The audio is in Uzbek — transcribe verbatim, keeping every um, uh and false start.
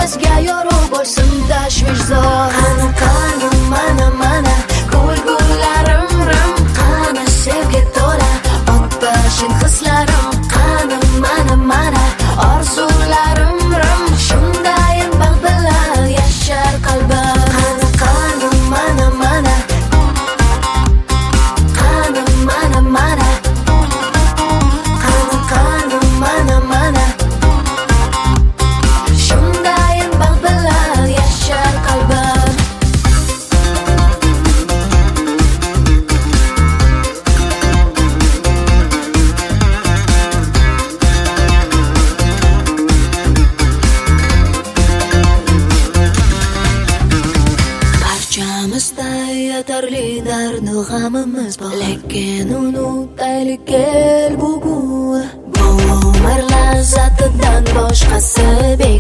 nafasga yorug' bo'lsin tashvish zor. Qani qani mana mana kulgularim rim, qani sevgi to'la otashin hislarim, qani mana mana orzularim rim, shundayin baxt bilan yashar qalbim. Qani qani mana mana qani mana mana qani qani mana mana shundayin baxt bilan yashar qalbim. Barchamizda yetarli dardu g'amimiz bor, lekin unutaylik kel bugun. Bu umr lazzatidan boshqasi bek